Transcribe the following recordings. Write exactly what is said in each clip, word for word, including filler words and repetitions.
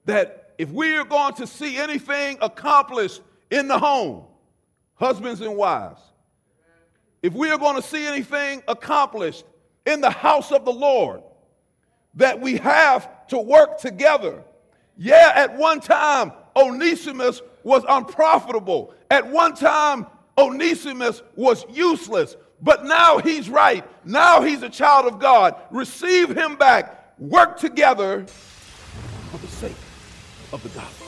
that if we are going to see anything accomplished in the home, husbands and wives, if we are going to see anything accomplished in the house of the Lord, that we have to work together. Yeah, at one time, Onesimus was unprofitable. At one time, Onesimus was useless. But now he's right. Now he's a child of God. Receive him back. Work together for the sake of the gospel.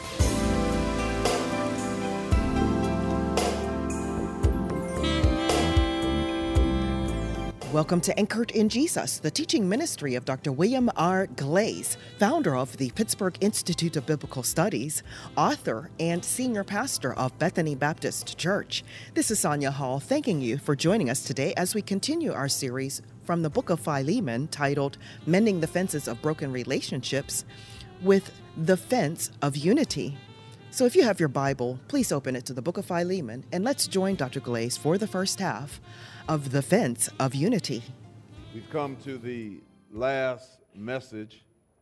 Welcome to Anchored in Jesus, the teaching ministry of Doctor William R. Glaze, founder of the Pittsburgh Institute of Biblical Studies, author and senior pastor of Bethany Baptist Church. This is Sonia Hall thanking you for joining us today as we continue our series from the book of Philemon titled Mending the Fences of Broken Relationships with the Fence of Unity. So if you have your Bible, please open it to the book of Philemon and let's join Doctor Glaze for the first half of the Fence of Unity. We've come to the last message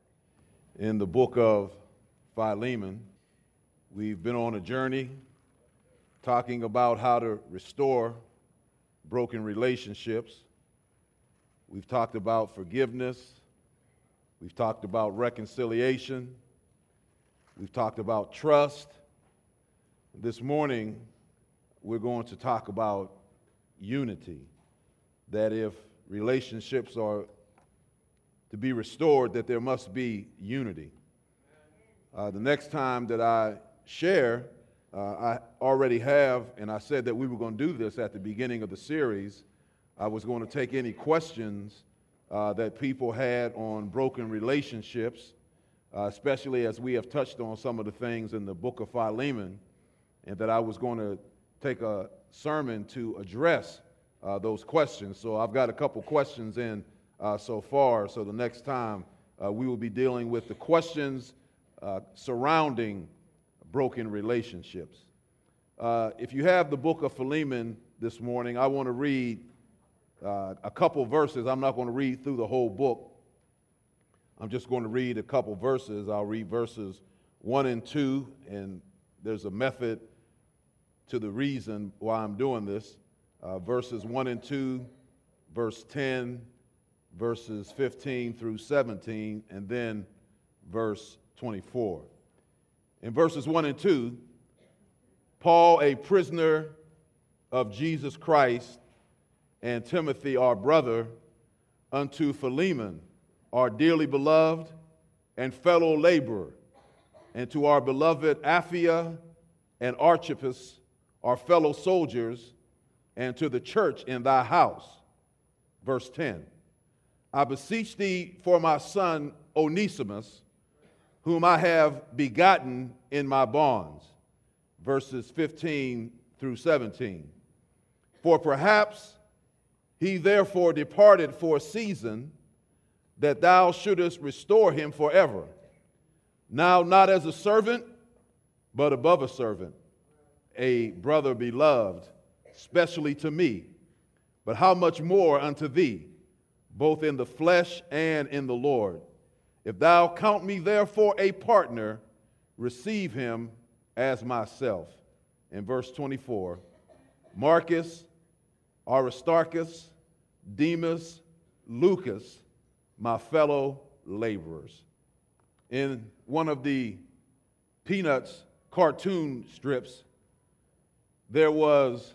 in the book of Philemon. We've been on a journey talking about how to restore broken relationships. We've talked about forgiveness. We've talked about reconciliation. We've talked about trust. This morning, we're going to talk about unity, that if relationships are to be restored, that there must be unity. Uh, the next time that I share, uh, I already have, and I said that we were going to do this at the beginning of the series. I was going to take any questions uh, that people had on broken relationships, uh, especially as we have touched on some of the things in the book of Philemon, and that I was going to take a sermon to address uh, those questions. So I've got a couple questions in uh, so far. So the next time uh, we will be dealing with the questions uh, surrounding broken relationships. Uh, if you have the book of Philemon this morning, I want to read uh, a couple verses. I'm not going to read through the whole book. I'm just going to read a couple verses. I'll read verses one and two, and there's a method to the reason why I'm doing this. Uh, verses one and two, verse ten, verses fifteen through seventeen, and then verse twenty-four. In verses one and two, Paul, a prisoner of Jesus Christ, and Timothy, our brother, unto Philemon, our dearly beloved and fellow laborer, and to our beloved Apphia and Archippus, our fellow soldiers, and to the church in thy house. Verse ten, I beseech thee for my son Onesimus, whom I have begotten in my bonds. Verses fifteen through seventeen. For perhaps he therefore departed for a season, that thou shouldest restore him forever. Now not as a servant, but above a servant, a brother beloved, specially to me, but how much more unto thee, both in the flesh and in the Lord. If thou count me therefore a partner, receive him as myself. In verse twenty-four, Marcus, Aristarchus, Demas, Lucas, my fellow laborers. In one of the Peanuts cartoon strips, there was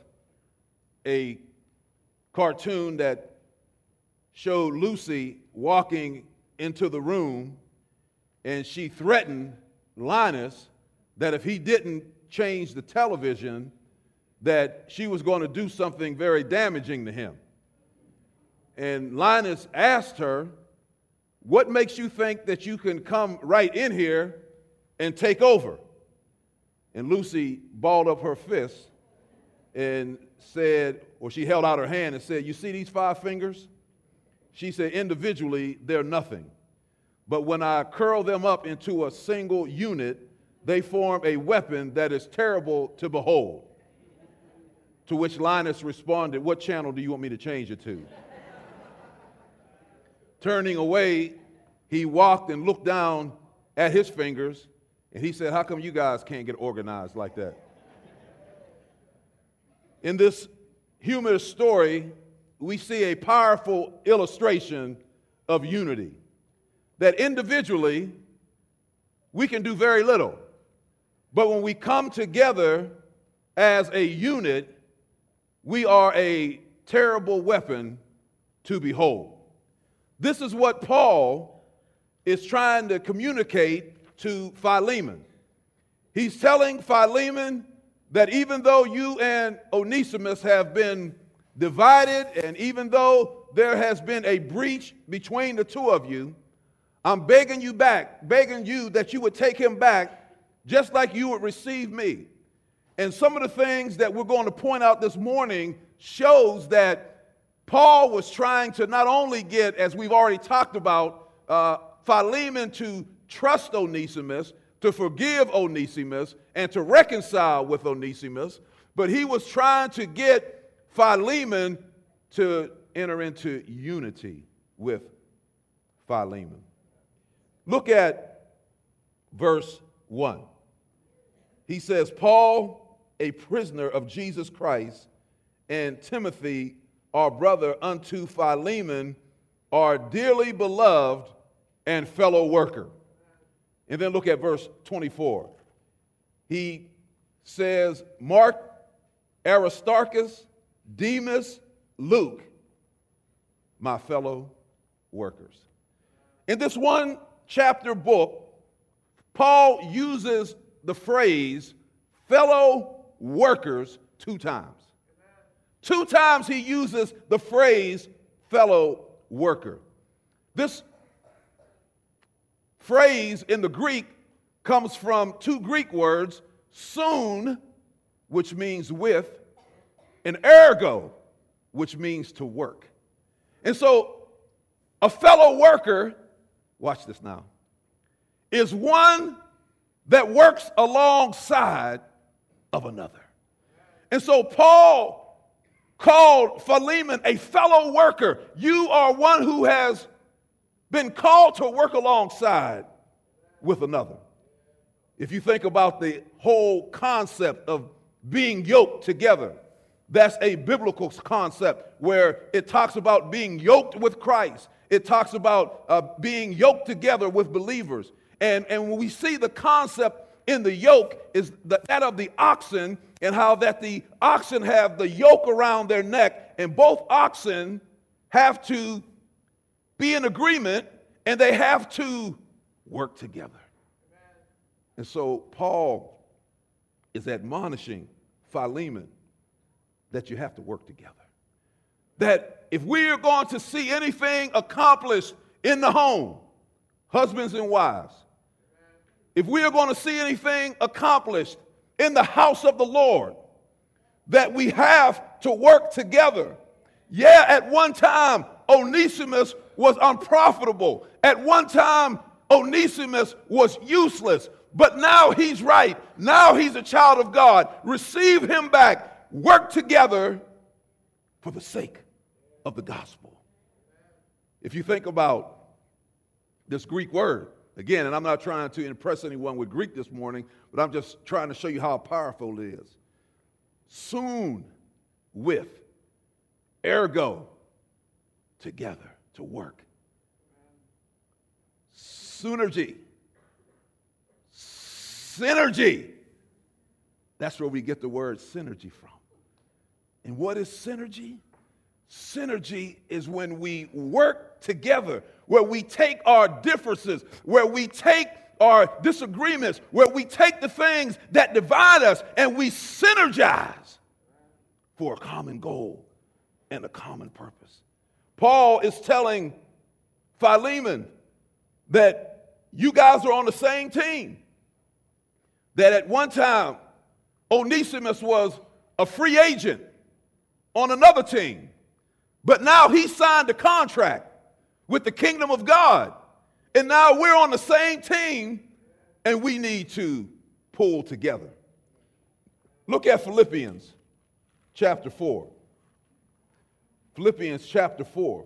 a cartoon that showed Lucy walking into the room, and she threatened Linus that if he didn't change the television, that she was going to do something very damaging to him. And Linus asked her, what makes you think that you can come right in here and take over? And Lucy balled up her fist and said, or she held out her hand and said, you see these five fingers? She said, individually, they're nothing. But when I curl them up into a single unit, they form a weapon that is terrible to behold. To which Linus responded, what channel do you want me to change it to? Turning away, he walked and looked down at his fingers And he said, how come you guys can't get organized like that? In this humorous story, we see a powerful illustration of unity. That individually, we can do very little. But when we come together as a unit, we are a terrible weapon to behold. This is what Paul is trying to communicate to Philemon. He's telling Philemon that even though you and Onesimus have been divided, and even though there has been a breach between the two of you, I'm begging you back, begging you that you would take him back just like you would receive me. And some of the things that we're going to point out this morning shows that Paul was trying to not only get, as we've already talked about, uh, Philemon to trust Onesimus, to forgive Onesimus, and to reconcile with Onesimus, but he was trying to get Philemon to enter into unity with Philemon. Look at verse one. He says, Paul, a prisoner of Jesus Christ, and Timothy, our brother, unto Philemon, our dearly beloved and fellow worker. And then look at verse twenty-four. He says, Mark, Aristarchus, Demas, Luke, my fellow workers. In this one chapter book, Paul uses the phrase fellow workers two times. Two times he uses the phrase fellow worker. This phrase in the Greek comes from two Greek words, soon, which means with, and ergo, which means to work. And so a fellow worker, watch this now, is one that works alongside of another. And so Paul called Philemon a fellow worker. You are one who has been called to work alongside with another. If you think about the whole concept of being yoked together, that's a biblical concept where it talks about being yoked with Christ. It talks about uh, being yoked together with believers. And, and when we see the concept in the yoke is the, that of the oxen, and how that the oxen have the yoke around their neck, and both oxen have to be in agreement, and they have to work together. And so Paul is admonishing Philemon that you have to work together. That if we are going to see anything accomplished in the home, husbands and wives, if we are going to see anything accomplished in the house of the Lord, that we have to work together. Yeah, at one time, Onesimus was unprofitable. At one time, Onesimus was useless. But now he's right. Now he's a child of God. Receive him back. Work together for the sake of the gospel. If you think about this Greek word, again, and I'm not trying to impress anyone with Greek this morning, but I'm just trying to show you how powerful it is. Soon, with, ergo, together, to work. Synergy. Synergy. That's where we get the word synergy from. And what is synergy? Synergy is when we work together, where we take our differences, where we take our disagreements, where we take the things that divide us and we synergize for a common goal and a common purpose. Paul is telling Philemon that you guys are on the same team. That at one time, Onesimus was a free agent on another team. But now he signed a contract with the kingdom of God. And now we're on the same team, and we need to pull together. Look at Philippians chapter four. Philippians chapter four.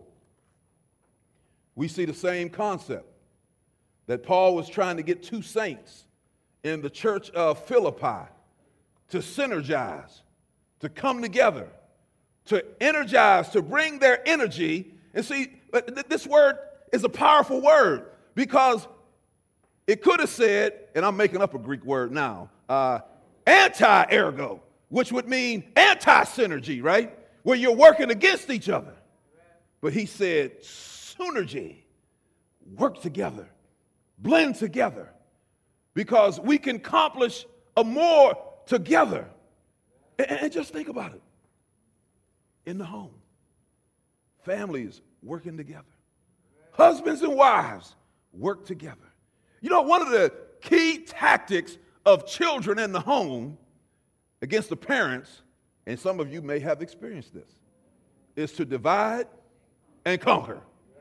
We see the same concept that Paul was trying to get two saints in the church of Philippi to synergize, to come together, to energize, to bring their energy. And see, this word is a powerful word because it could have said, and I'm making up a Greek word now, uh, anti-ergo, which would mean anti-synergy, right? Where you're working against each other. But he said synergy, work together, blend together, because we can accomplish a more together. And, and just think about it. In the home, families working together. Husbands and wives work together. You know, one of the key tactics of children in the home against the parents, and some of you may have experienced this, is to divide and conquer.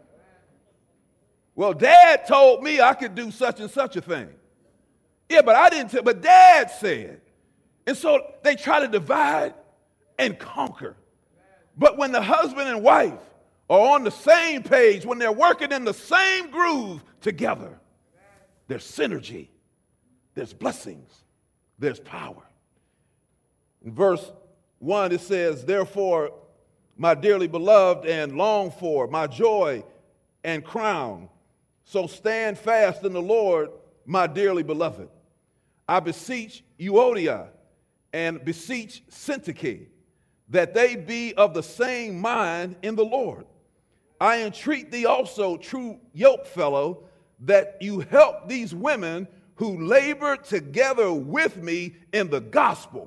Well, Dad told me I could do such and such a thing. Yeah, but I didn't tell, but Dad said. And so they try to divide and conquer. But when the husband and wife are on the same page, when they're working in the same groove together, there's synergy, there's blessings, there's power. In verse one, it says, therefore, my dearly beloved and longed for, my joy and crown, so stand fast in the Lord, my dearly beloved. I beseech Euodia and beseech Syntyche, that they be of the same mind in the Lord. I entreat thee also, true yokefellow, that you help these women who labor together with me in the gospel.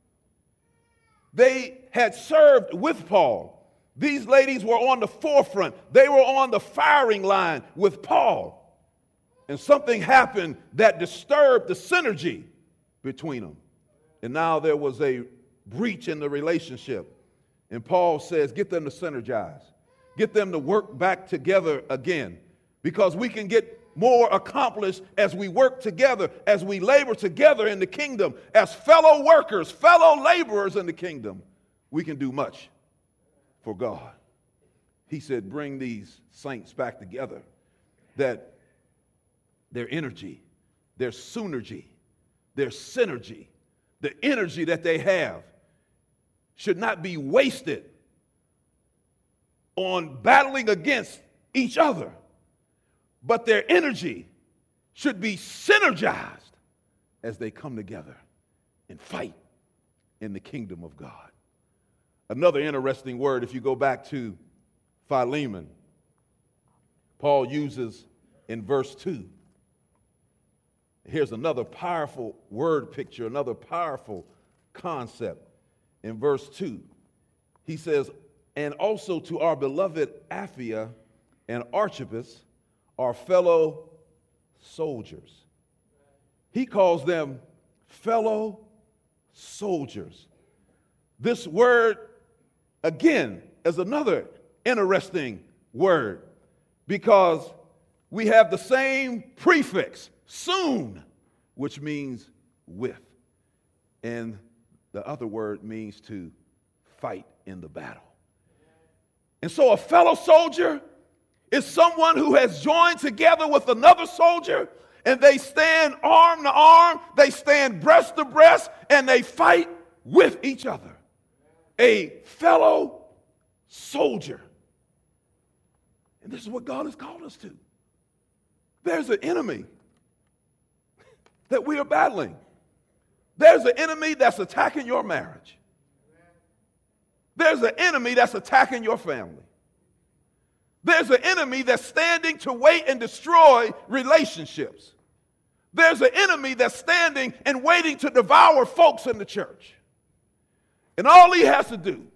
They had served with Paul. These ladies were on the forefront. They were on the firing line with Paul. And something happened that disturbed the synergy between them. And now there was a breach in the relationship. And Paul says, get them to synergize. Get them to work back together again. Because we can get more accomplished as we work together, as we labor together in the kingdom, as fellow workers, fellow laborers in the kingdom. We can do much for God. He said, bring these saints back together, that their energy, their synergy, their synergy, the energy that they have should not be wasted on battling against each other, but their energy should be synergized as they come together and fight in the kingdom of God. Another interesting word, if you go back to Philemon, Paul uses in verse two. Here's another powerful word picture, another powerful concept. In verse two, he says, and also to our beloved Apphia and Archippus, our fellow soldiers. He calls them fellow soldiers. This word, again, is another interesting word because we have the same prefix, soon, which means with. And the other word means to fight in the battle. And so a fellow soldier is someone who has joined together with another soldier, and they stand arm to arm, they stand breast to breast, and they fight with each other. A fellow soldier. And this is what God has called us to. There's an enemy that we are battling. There's an enemy that's attacking your marriage. There's an enemy that's attacking your family. There's an enemy that's standing to wait and destroy relationships. There's an enemy that's standing and waiting to devour folks in the church. And all he has to do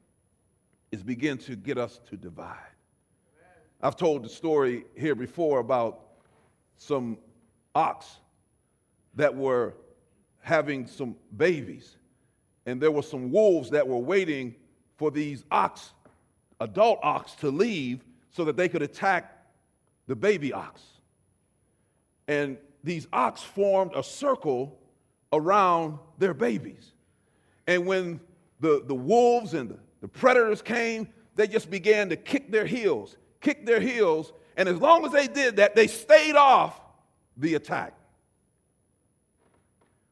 is begin to get us to divide. I've told the story here before about some ox that were having some babies. And there were some wolves that were waiting for these ox, adult ox, to leave so that they could attack the baby ox. And these ox formed a circle around their babies. And when the, the wolves and the, the predators came, they just began to kick their heels, kick their heels. And as long as they did that, they stayed off the attack.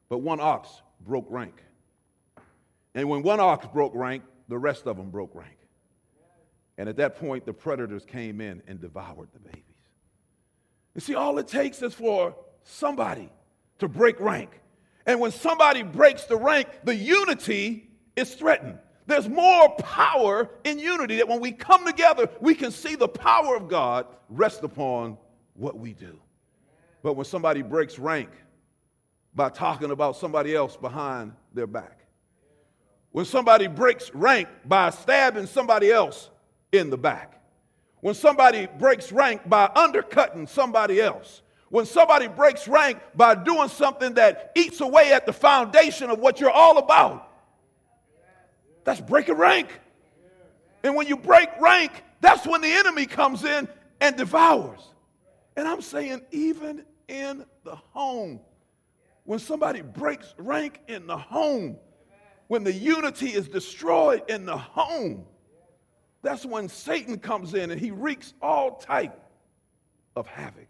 but one ox broke rank. And when one ox broke rank, the rest of them broke rank. And at that point, the predators came in and devoured the babies. You see, all it takes is for somebody to break rank. And when somebody breaks the rank, the unity is threatened. There's more power in unity, that when we come together, we can see the power of God rest upon what we do. But when somebody breaks rank by talking about somebody else behind their back, when somebody breaks rank by stabbing somebody else in the back, when somebody breaks rank by undercutting somebody else, when somebody breaks rank by doing something that eats away at the foundation of what you're all about, that's breaking rank. And when you break rank, that's when the enemy comes in and devours. And I'm saying even in the home, when somebody breaks rank in the home, when the unity is destroyed in the home, that's when Satan comes in and he wreaks all type of havoc.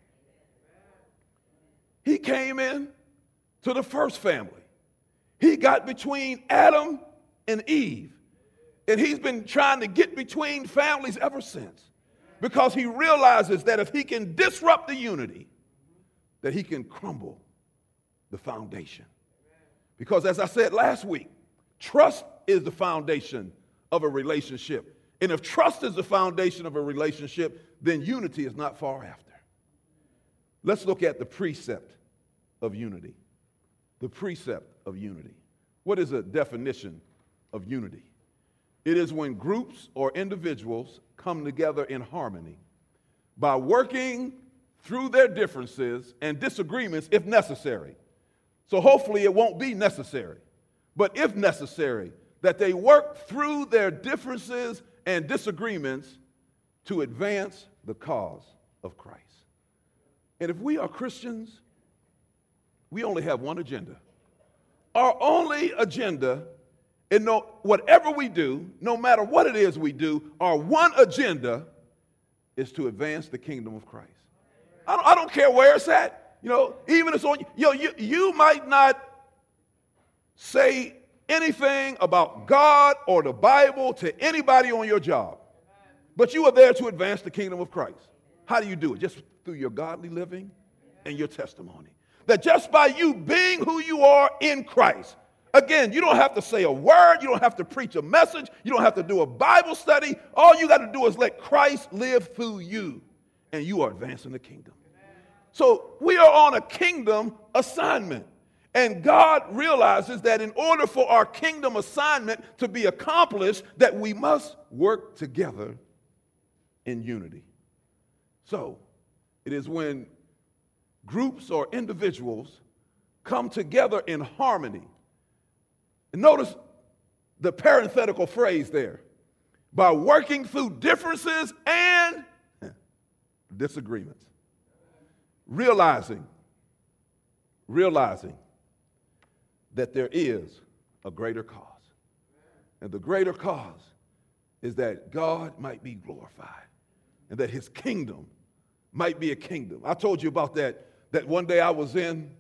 He came in to the first family. He got between Adam and Eve. And he's been trying to get between families ever since, because he realizes that if he can disrupt the unity, that he can crumble the foundation. Because as I said last week, trust is the foundation of a relationship. And if trust is the foundation of a relationship, then unity is not far after. Let's look at the precept of unity. The precept of unity. What is a definition of unity? It is when groups or individuals come together in harmony by working through their differences and disagreements if necessary. So hopefully it won't be necessary, but if necessary, that they work through their differences and disagreements to advance the cause of Christ. And if we are Christians, we only have one agenda. Our only agenda, and no, whatever we do, no matter what it is we do, our one agenda is to advance the kingdom of Christ. I don't, I don't care where it's at. You know, even if it's on, you know, you, you might not say anything about God or the Bible to anybody on your job, but you are there to advance the kingdom of Christ. How do you do it? Just through your godly living and your testimony. That just by you being who you are in Christ, again, you don't have to say a word, you don't have to preach a message, you don't have to do a Bible study. All you got to do is let Christ live through you, and you are advancing the kingdom. So we are on a kingdom assignment. And God realizes that in order for our kingdom assignment to be accomplished, that we must work together in unity. So it is when groups or individuals come together in harmony. And notice the parenthetical phrase there. By working through differences and disagreements. Realizing, realizing that there is a greater cause. And the greater cause is that God might be glorified and that his kingdom might be a kingdom. I told you about that, that one day I was in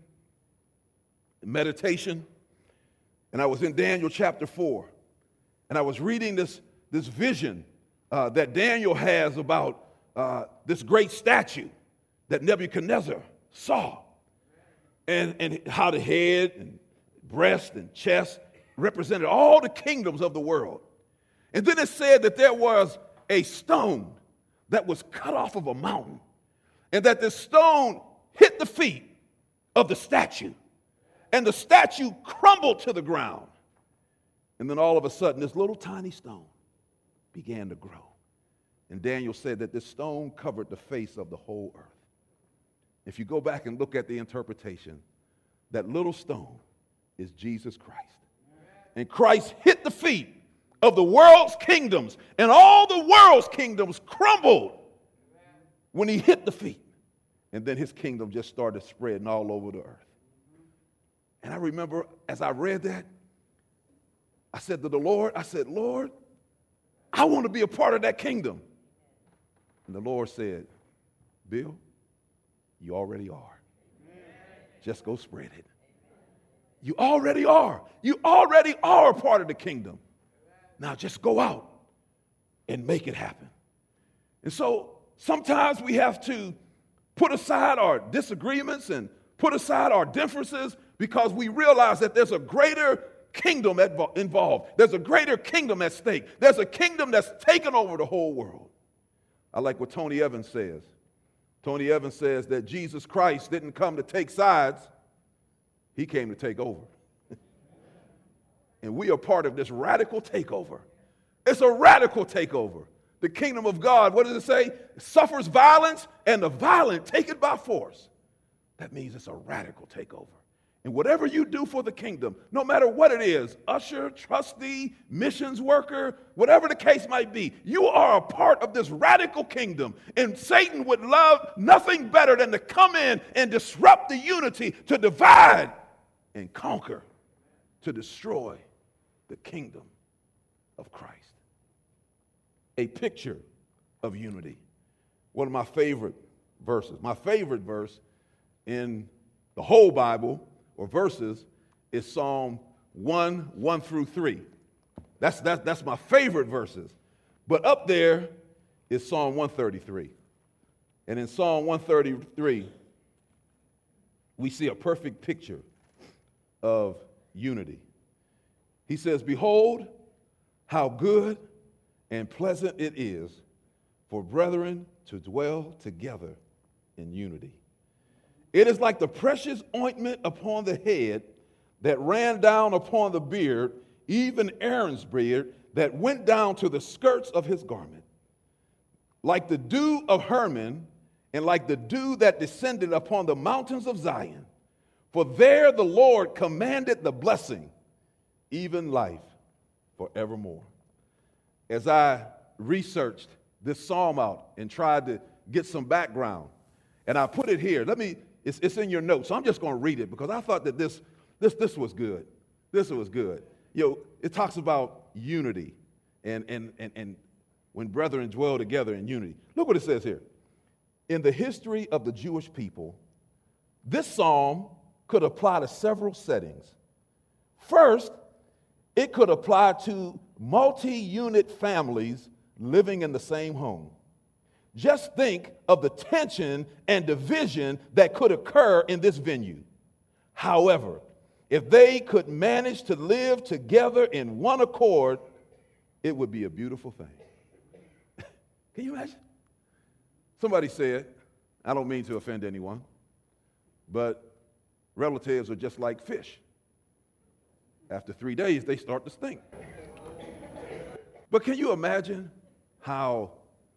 meditation and I was in Daniel chapter four, and I was reading this, this vision uh, that Daniel has about uh, this great statue that Nebuchadnezzar saw, and, and how the head and breast and chest represented all the kingdoms of the world. And then it said that there was a stone that was cut off of a mountain, and that this stone hit the feet of the statue, and the statue crumbled to the ground. And then all of a sudden, this little tiny stone began to grow. And Daniel said that this stone covered the face of the whole earth. If you go back and look at the interpretation, that little stone is Jesus Christ. And Christ hit the feet of the world's kingdoms, and all the world's kingdoms crumbled when he hit the feet. And then his kingdom just started spreading all over the earth. And I remember as I read that, I said to the Lord, I said, Lord, I want to be a part of that kingdom. And the Lord said, Bill, you already are. Just go spread it. You already are. You already are a part of the kingdom. Now just go out and make it happen. And so sometimes we have to put aside our disagreements and put aside our differences because we realize that there's a greater kingdom involved. There's a greater kingdom at stake. There's a kingdom that's taken over the whole world. I like what Tony Evans says. Tony Evans says that Jesus Christ didn't come to take sides. He came to take over. And we are part of this radical takeover. It's a radical takeover. The kingdom of God, what does it say? It suffers violence, and the violent take it by force. That means it's a radical takeover. And whatever you do for the kingdom, no matter what it is, usher, trustee, missions worker, whatever the case might be, you are a part of this radical kingdom. And Satan would love nothing better than to come in and disrupt the unity, to divide and conquer, to destroy the kingdom of Christ. A picture of unity. One of my favorite verses, my favorite verse in the whole Bible or verses is Psalm one, one through three. That's, that's, that's my favorite verses. But up there is Psalm one thirty-three. And in Psalm one thirty-three, we see a perfect picture of unity. He says, "Behold, how good and pleasant it is for brethren to dwell together in unity. It is like the precious ointment upon the head that ran down upon the beard, even Aaron's beard, that went down to the skirts of his garment. Like the dew of Hermon, and like the dew that descended upon the mountains of Zion. For there the Lord commanded the blessing, even life forevermore." As I researched this psalm out and tried to get some background, and I put it here. Let me, it's, it's in your notes, so I'm just going to read it because I thought that this, this, this was good. This was good. You know, it talks about unity and, and, and, and when brethren dwell together in unity. Look what it says here. In the history of the Jewish people, this psalm could apply to several settings. First, it could apply to multi-unit families living in the same home. Just think of the tension and division that could occur in this venue. However, if they could manage to live together in one accord, it would be a beautiful thing. Can you imagine? Somebody said, I don't mean to offend anyone, but relatives are just like fish. After three days, they start to stink. But can you imagine how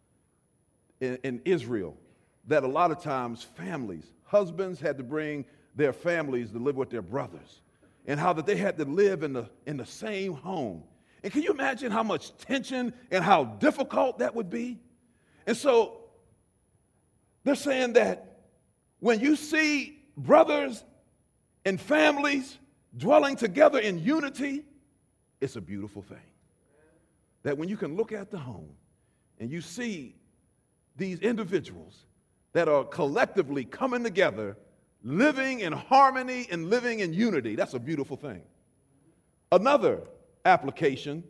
in, in Israel, that a lot of times families, husbands had to bring their families to live with their brothers, and how that they had to live in the, in the same home. And can you imagine how much tension and how difficult that would be? And so they're saying that when you see brothers and families dwelling together in unity, it's a beautiful thing. That when you can look at the home and you see these individuals that are collectively coming together, living in harmony and living in unity, that's a beautiful thing. Another application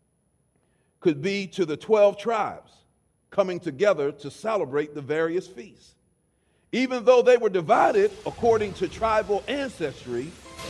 could be to the twelve tribes coming together to celebrate the various feasts. Even though they were divided according to tribal ancestry,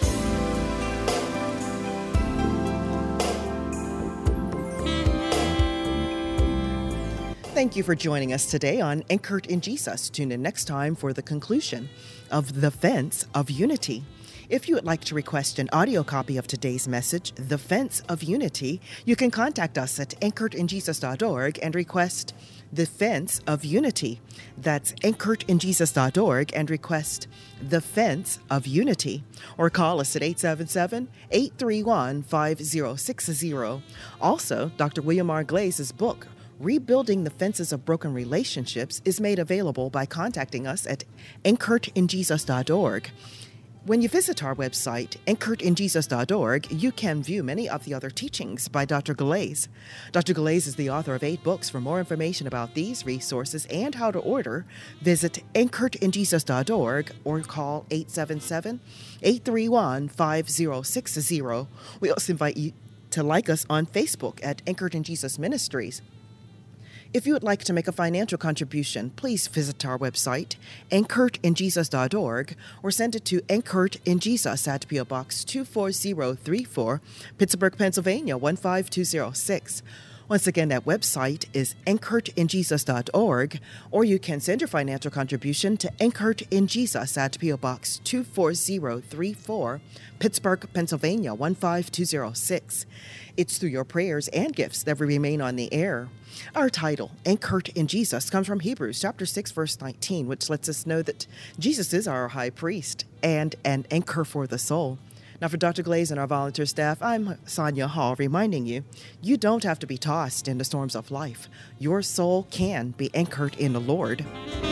Thank you for joining us today on Anchored in Jesus. Tune in next time for the conclusion of The Fence of Unity. If you would like to request an audio copy of today's message, The Fence of Unity, you can contact us at anchored in jesus dot org and request The Fence of Unity. That's anchored in jesus dot org and request The Fence of Unity. Or call us at eight seven seven, eight three one, five zero six zero. Also, Doctor William R. Glaze's book, Rebuilding the Fences of Broken Relationships, is made available by contacting us at anchored in jesus dot org. When you visit our website, anchored in jesus dot org, you can view many of the other teachings by Doctor Glaze. Doctor Glaze is the author of eight books. For more information about these resources and how to order, visit anchored in jesus dot org or call eight seven seven, eight three one, five zero six zero. We also invite you to like us on Facebook at Anchored in Jesus Ministries. If you would like to make a financial contribution, please visit our website, anchored in jesus dot org, or send it to Anchored in Jesus at P O Box two four zero three four, Pittsburgh, Pennsylvania one five two zero six. Once again, that website is anchored in jesus dot org, or you can send your financial contribution to Anchored in Jesus at P O Box two four zero three four, Pittsburgh, Pennsylvania one five two zero six. It's through your prayers and gifts that we remain on the air. Our title, Anchored in Jesus, comes from Hebrews chapter six, verse nineteen, which lets us know that Jesus is our high priest and an anchor for the soul. Now, for Doctor Glaze and our volunteer staff, I'm Sonia Hall, reminding you, you don't have to be tossed in the storms of life. Your soul can be anchored in the Lord.